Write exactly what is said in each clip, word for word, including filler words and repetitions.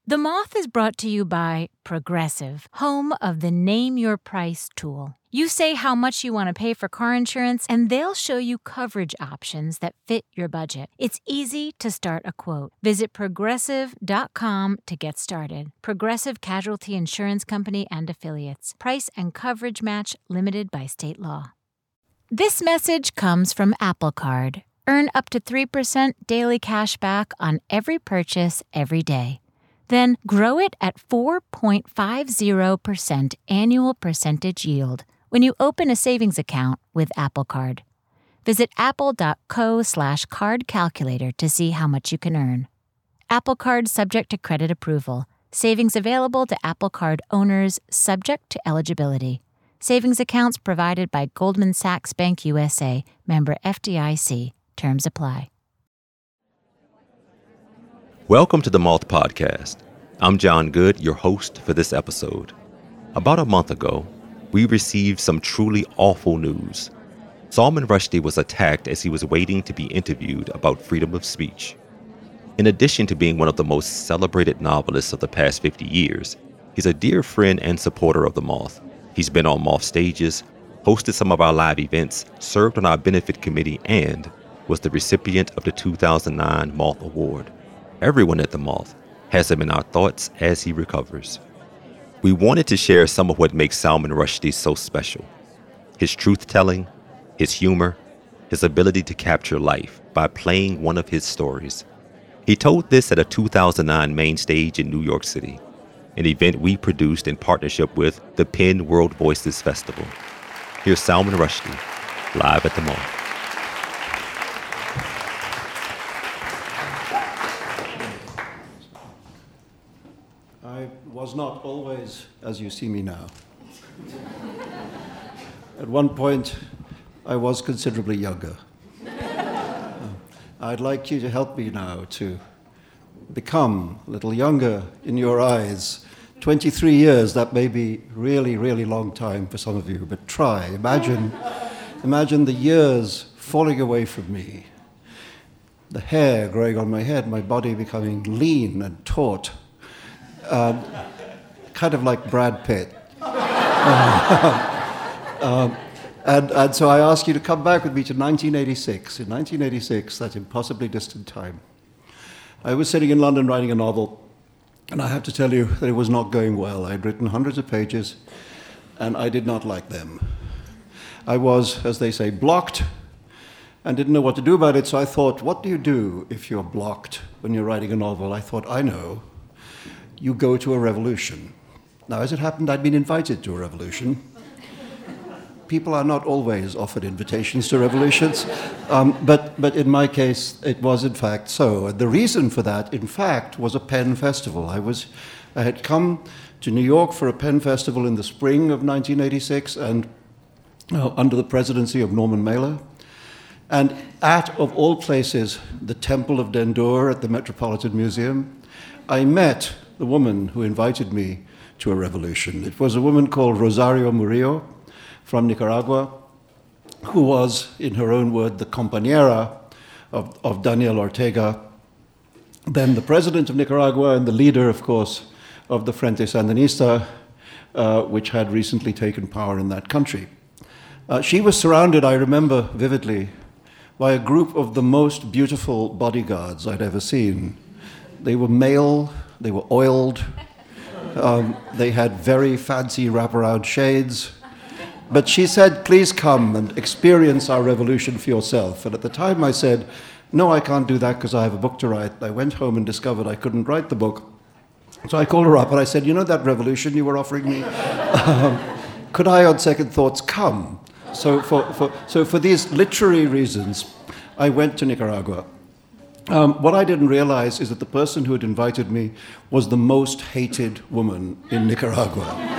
The Moth is brought to you by Progressive, home of the Name Your Price tool. You say how much you want to pay for car insurance, and they'll show you coverage options that fit your budget. It's easy to start a quote. Visit progressive dot com to get started. Progressive Casualty Insurance Company and Affiliates. Price and coverage match limited by state law. This message comes from Apple Card. Earn up to three percent daily cash back on every purchase every day. Then grow it at four point five zero percent annual percentage yield when you open a savings account with Apple Card. Visit apple.co slash card calculator to see how much you can earn. Apple Card subject to credit approval. Savings available to Apple Card owners subject to eligibility. Savings accounts provided by Goldman Sachs Bank U S A, member F D I C. Terms apply. Welcome to the Moth Podcast. I'm John Good, your host for this episode. About a month ago, we received some truly awful news. Salman Rushdie was attacked as he was waiting to be interviewed about freedom of speech. In addition to being one of the most celebrated novelists of the past fifty years, he's a dear friend and supporter of the Moth. He's been on Moth stages, hosted some of our live events, served on our benefit committee, and was the recipient of the two thousand nine Moth Award. Everyone at the Moth has him in our thoughts as he recovers. We wanted to share some of what makes Salman Rushdie so special. His truth-telling, his humor, his ability to capture life by playing one of his stories. He told this at a two thousand nine main stage in New York City, an event we produced in partnership with the Penn World Voices Festival. Here's Salman Rushdie, live at the Moth. I was not always as you see me now. At one point, I was considerably younger. Uh, I'd like you to help me now to become a little younger in your eyes. twenty-three years, that may be really, really long time for some of you, but try. Imagine, imagine the years falling away from me, the hair growing on my head, my body becoming lean and taut. Uh, kind of like Brad Pitt. uh, um, and, and so I ask you to come back with me to nineteen eighty-six. In nineteen eighty-six, that impossibly distant time, I was sitting in London writing a novel, and I have to tell you that it was not going well. I'd written hundreds of pages, and I did not like them. I was, as they say, blocked, and didn't know what to do about it, so I thought, what do you do if you're blocked when you're writing a novel? I thought, I know. You go to a revolution. Now, as it happened, I'd been invited to a revolution. People are not always offered invitations to revolutions, um, but, but in my case, it was in fact so. And the reason for that, in fact, was a Penn Festival. I was, I had come to New York for a Penn Festival in the spring of nineteen eighty-six, and uh, under the presidency of Norman Mailer. And at, of all places, the Temple of Dendur at the Metropolitan Museum, I met the woman who invited me to a revolution. It was a woman called Rosario Murillo from Nicaragua, who was, in her own word, the compañera of, of Daniel Ortega, then the president of Nicaragua and the leader, of course, of the Frente Sandinista, uh, which had recently taken power in that country. Uh, she was surrounded, I remember vividly, by a group of the most beautiful bodyguards I'd ever seen. They were male, they were oiled, um, they had very fancy wraparound shades. But she said, please come and experience our revolution for yourself. And at the time I said, no, I can't do that because I have a book to write. I went home and discovered I couldn't write the book. So I called her up and I said, you know that revolution you were offering me? um, could I, on second thoughts, come? So for, for, so for these literary reasons, I went to Nicaragua. Um, what I didn't realize is that the person who had invited me was the most hated woman in Nicaragua.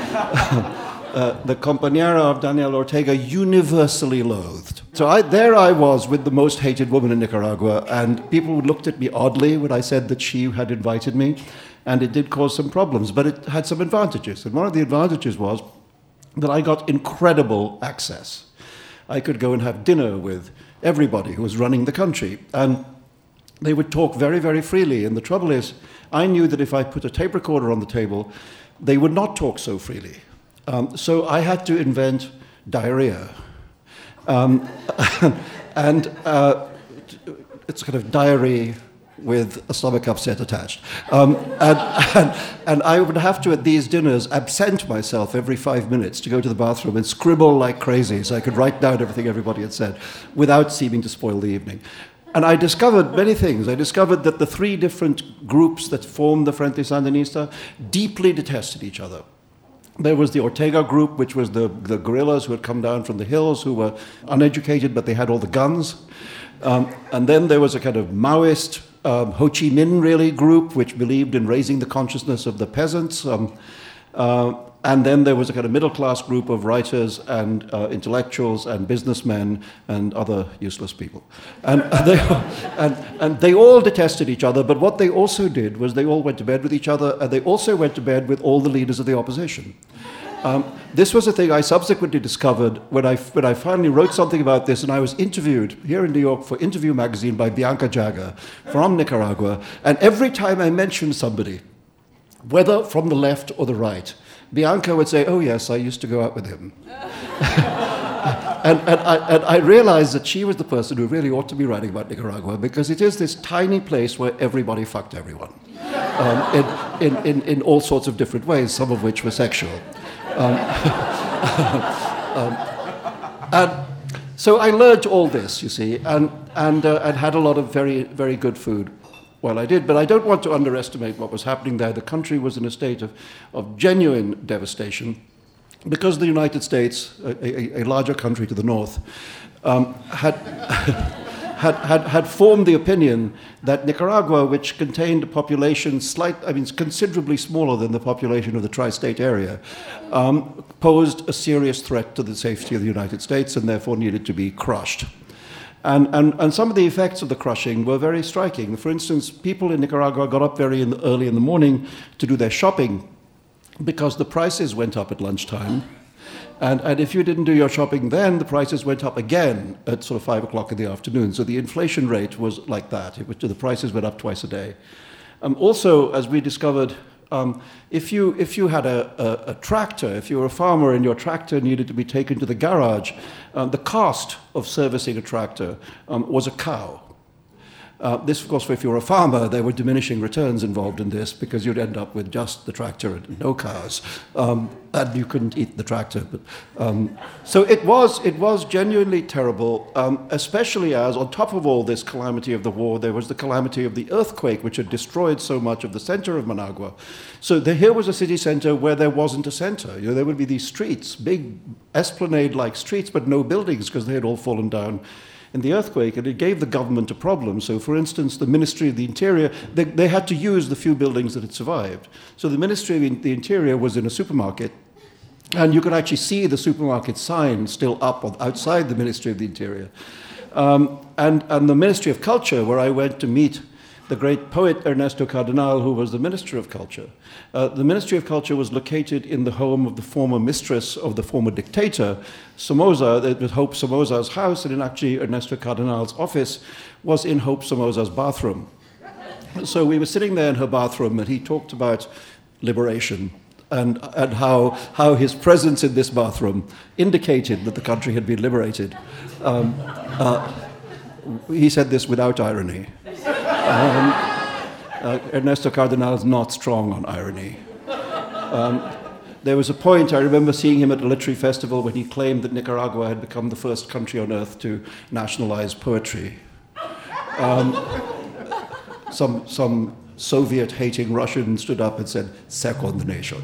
uh, the compañera of Daniel Ortega, universally loathed. So I, there I was with the most hated woman in Nicaragua, and people looked at me oddly when I said that she had invited me, and it did cause some problems, but it had some advantages. And one of the advantages was that I got incredible access. I could go and have dinner with everybody who was running the country, and they would talk very, very freely. And the trouble is, I knew that if I put a tape recorder on the table, they would not talk so freely. Um, so I had to invent diarrhea. Um, and uh, it's kind of diary with a stomach upset attached. Um, and, and, and I would have to, at these dinners, absent myself every five minutes to go to the bathroom and scribble like crazy so I could write down everything everybody had said without seeming to spoil the evening. And I discovered many things. I discovered that the three different groups that formed the Frente Sandinista deeply detested each other. There was the Ortega group, which was the, the guerrillas who had come down from the hills, who were uneducated, but they had all the guns. Um, and then there was a kind of Maoist, um, Ho Chi Minh, really, group, which believed in raising the consciousness of the peasants. Um, uh, and then there was a kind of middle-class group of writers and uh, intellectuals and businessmen and other useless people. And they, and, and they all detested each other, but what they also did was they all went to bed with each other, and they also went to bed with all the leaders of the opposition. Um, this was a thing I subsequently discovered when I, when I finally wrote something about this, and I was interviewed here in New York for Interview magazine by Bianca Jagger from Nicaragua, and every time I mentioned somebody, whether from the left or the right, Bianca would say, "Oh yes, I used to go out with him." and, and, I, and I realized that she was the person who really ought to be writing about Nicaragua, because it is this tiny place where everybody fucked everyone um, in, in, in, in all sorts of different ways, some of which were sexual. Um, um, and so I learned all this, you see, and, and, uh, and had a lot of very, very good food while I did. But I don't want to underestimate what was happening there. The country was in a state of, of genuine devastation because the United States, a, a, a larger country to the north, um, had, had, had, had formed the opinion that Nicaragua, which contained a population slight, I mean, considerably smaller than the population of the tri-state area, um, posed a serious threat to the safety of the United States and therefore needed to be crushed. And, and, and some of the effects of the crushing were very striking. For instance, people in Nicaragua got up very in the, early in the morning to do their shopping because the prices went up at lunchtime. And, and if you didn't do your shopping then, the prices went up again at sort of five o'clock in the afternoon. So the inflation rate was like that. It was, the prices went up twice a day. Um, also, as we discovered, Um, if you if you had a, a, a tractor, if you were a farmer and your tractor needed to be taken to the garage, um, the cost of servicing a tractor um, was a cow. Uh, this, of course, if you were a farmer, there were diminishing returns involved in this because you'd end up with just the tractor and no cows, um, and you couldn't eat the tractor. But, um, so it was it was genuinely terrible, um, especially as, on top of all this calamity of the war, there was the calamity of the earthquake, which had destroyed so much of the center of Managua. So the, here was a city center where there wasn't a center. You know, there would be these streets, big esplanade-like streets, but no buildings because they had all fallen down in the earthquake, and it gave the government a problem. So, for instance, the Ministry of the Interior, they, they had to use the few buildings that had survived. So the Ministry of the Interior was in a supermarket, and you could actually see the supermarket sign still up on, outside the Ministry of the Interior. Um, and, and the Ministry of Culture, where I went to meet the great poet Ernesto Cardenal, who was the Minister of Culture. Uh, the Ministry of Culture was located in the home of the former mistress of the former dictator, Somoza. It was Hope Somoza's house, and in actually Ernesto Cardenal's office was in Hope Somoza's bathroom. So we were sitting there in her bathroom, and he talked about liberation and, and how, how his presence in this bathroom indicated that the country had been liberated. Um, uh, he said this without irony. Um, uh, Ernesto Cardenal is not strong on irony. Um, there was a point, I remember seeing him at a literary festival when he claimed that Nicaragua had become the first country on earth to nationalize poetry. Um, some, some Soviet-hating Russian stood up and said, "Second nation."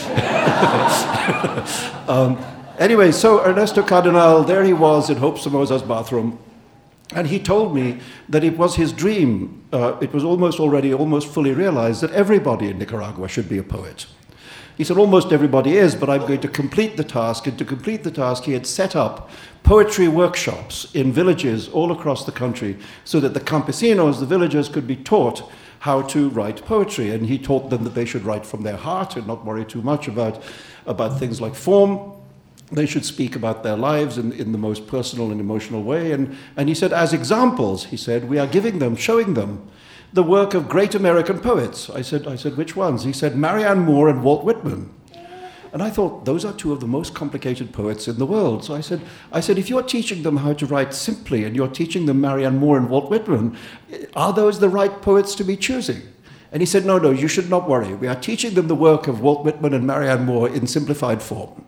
um, anyway, so Ernesto Cardenal, there he was in Hope Somoza's bathroom. And he told me that it was his dream, uh, it was almost already almost fully realized that everybody in Nicaragua should be a poet. He said, almost everybody is, but I'm going to complete the task. And to complete the task, he had set up poetry workshops in villages all across the country so that the campesinos, the villagers, could be taught how to write poetry. And he taught them that they should write from their heart and not worry too much about, about things like form. they should speak about their lives in, in the most personal and emotional way. And, and he said, as examples, he said, we are giving them, showing them the work of great American poets. I said, I said, which ones? He said, Marianne Moore and Walt Whitman. And I thought, those are two of the most complicated poets in the world. So I said, I said, if you're teaching them how to write simply and you're teaching them Marianne Moore and Walt Whitman, are those the right poets to be choosing? And he said, no, no, you should not worry. We are teaching them the work of Walt Whitman and Marianne Moore in simplified form.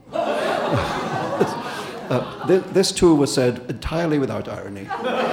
uh, this, this too was said entirely without irony,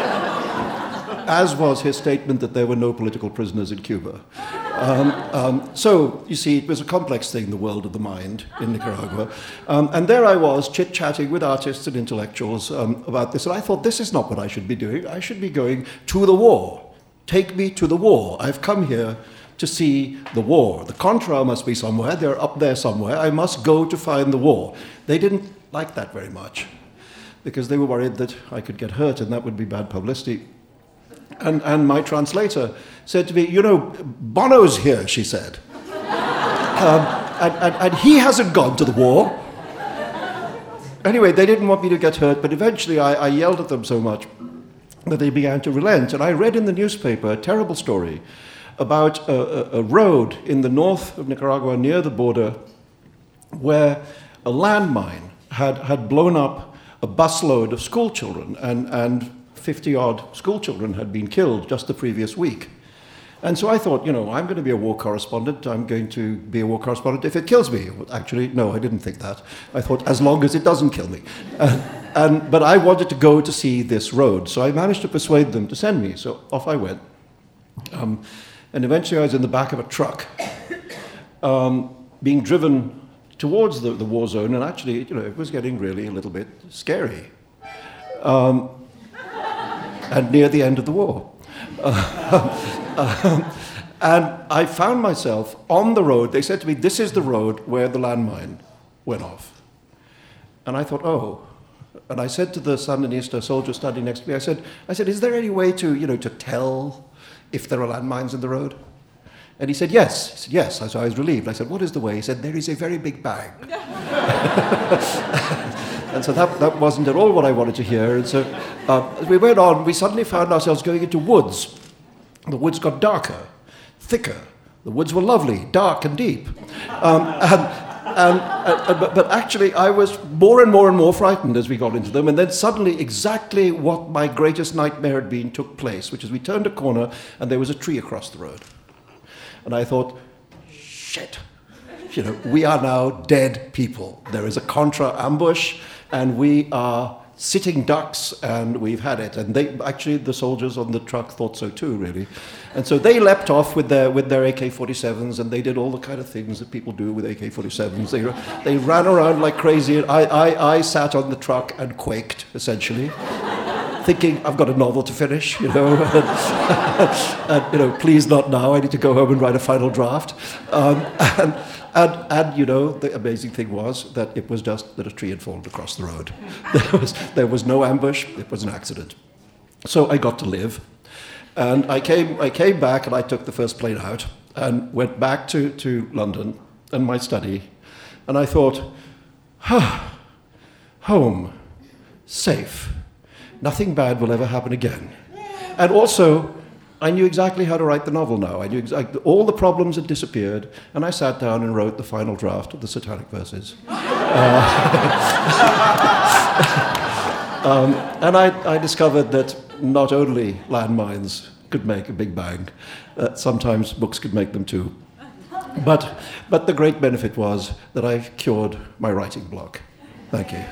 as was his statement that there were no political prisoners in Cuba. Um, um, so, you see, it was a complex thing, the world of the mind in Nicaragua. Um, and there I was, chit-chatting with artists and intellectuals um, about this. And I thought, this is not what I should be doing. I should be going to the war. Take me to the war. I've come here to see the war. The Contra must be somewhere. They're up there somewhere. I must go to find the war. They didn't like that very much because they were worried that I could get hurt and that would be bad publicity. And, and my translator said to me, you know, Bono's here, she said. um, and, and, and he hasn't gone to the war. Anyway, they didn't want me to get hurt, but eventually I, I yelled at them so much that they began to relent. And I read in the newspaper a terrible story about a, a, a road in the north of Nicaragua near the border where a landmine had, had blown up a busload of school children, and, and fifty-odd school children had been killed just the previous week. And so I thought, you know, I'm going to be a war correspondent. I'm going to be a war correspondent if it kills me. Actually, no, I didn't think that. I thought, as long as it doesn't kill me. Uh, and, but I wanted to go to see this road. So I managed to persuade them to send me. So off I went. Um, and eventually I was in the back of a truck um, being driven towards the, the war zone. And actually, you know, it was getting really a little bit scary. Um, and near the end of the war. Uh, um, and I found myself on the road. They said to me, this is the road where the landmine went off. And I thought, oh. And I said to the Sandinista soldier standing next to me, I said, I said, is there any way to, you know, to tell if there are landmines in the road? And he said, yes. He said, yes. So I was relieved. I said, what is the way? He said, there is a very big bang. And so that, that wasn't at all what I wanted to hear. And so uh, as we went on, we suddenly found ourselves going into woods. The woods got darker, thicker. The woods were lovely, dark and deep. Um, and, and, and, but, but actually, I was more and more and more frightened as we got into them. And then suddenly, exactly what my greatest nightmare had been took place, which is we turned a corner and there was a tree across the road. And I thought, shit. You know, we are now dead people. There is a Contra ambush, and we are sitting ducks, and we've had it. And they actually, the soldiers on the truck thought so too, really. And so they leapt off with their with their A K forty-sevens, and they did all the kind of things that people do with A K forty-sevens. They they ran around like crazy. I I, I sat on the truck and quaked, essentially, thinking, I've got a novel to finish, you know, and, and, you know, please not now. I need to go home and write a final draft. Um, and, And, and, you know, the amazing thing was that it was just that a tree had fallen across the road. There was, there was no ambush. It was an accident. So I got to live. And I came, I came back and I took the first plane out and went back to, to London and my study. And I thought, ah, home, safe. Nothing bad will ever happen again. And also, I knew exactly how to write the novel now. I knew exactly, all the problems had disappeared, and I sat down and wrote the final draft of the Satanic Verses. Uh, um, and I, I discovered that not only landmines could make a big bang, uh, sometimes books could make them too. But, but the great benefit was that I cured my writing block. Thank you.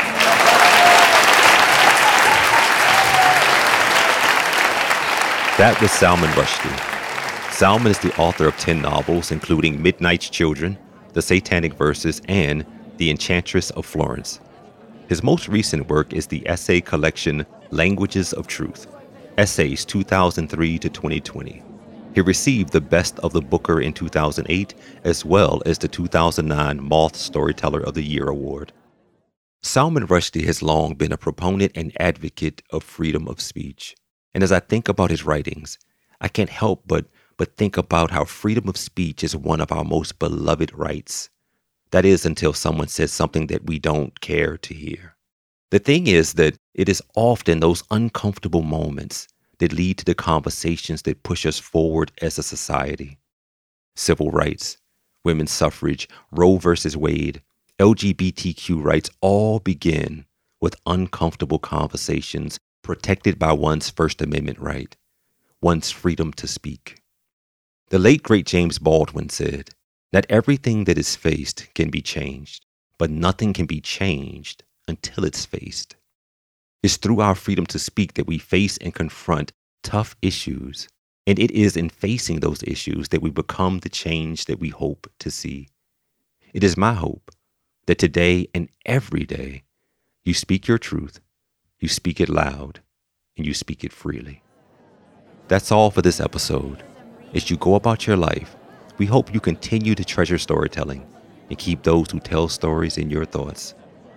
That was Salman Rushdie. Salman is the author of ten novels, including Midnight's Children, The Satanic Verses, and The Enchantress of Florence. His most recent work is the essay collection Languages of Truth, Essays two thousand three to twenty twenty. He received the Best of the Booker in two thousand eight, as well as the two thousand nine Moth Storyteller of the Year Award. Salman Rushdie has long been a proponent and advocate of freedom of speech. And as I think about his writings, I can't help but, but think about how freedom of speech is one of our most beloved rights. That is, until someone says something that we don't care to hear. The thing is that it is often those uncomfortable moments that lead to the conversations that push us forward as a society. Civil rights, women's suffrage, Roe versus Wade, L G B T Q rights all begin with uncomfortable conversations protected by one's First Amendment right, one's freedom to speak. The late, great James Baldwin said, "Not everything that is faced can be changed, but nothing can be changed until it's faced." It's through our freedom to speak that we face and confront tough issues, and it is in facing those issues that we become the change that we hope to see. It is my hope that today and every day you speak your truth, you speak it loud, and you speak it freely. That's all for this episode. As you go about your life, we hope you continue to treasure storytelling and keep those who tell stories in your thoughts.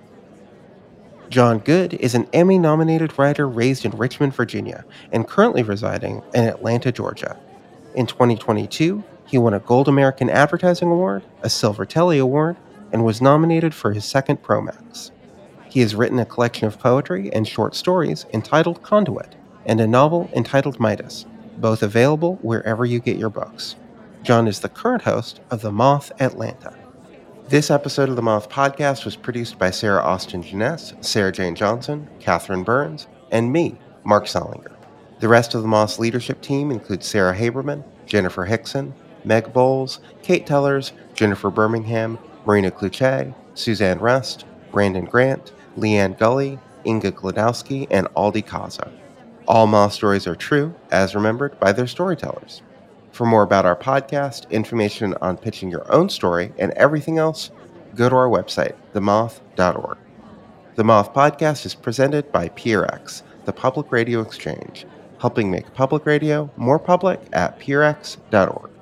John Good is an Emmy-nominated writer raised in Richmond, Virginia, and currently residing in Atlanta, Georgia. In twenty twenty-two, he won a Gold American Advertising Award, a Silver Telly Award, and was nominated for his second Promax. He has written a collection of poetry and short stories entitled Conduit, and a novel entitled Midas, both available wherever you get your books. John is the current host of The Moth Atlanta. This episode of The Moth Podcast was produced by Sarah Austin Jeunesse, Sarah Jane Johnson, Catherine Burns, and me, Mark Solinger. The rest of The Moth's leadership team includes Sarah Haberman, Jennifer Hickson, Meg Bowles, Kate Tellers, Jennifer Birmingham, Marina Kluche, Suzanne Rust, Brandon Grant, Leanne Gully, Inga Glodowski, and Aldi Kaza. All Moth stories are true, as remembered by their storytellers. For more about our podcast, information on pitching your own story, and everything else, go to our website, the moth dot org. The Moth Podcast is presented by P R X, the Public Radio Exchange, helping make public radio more public at p r x dot org.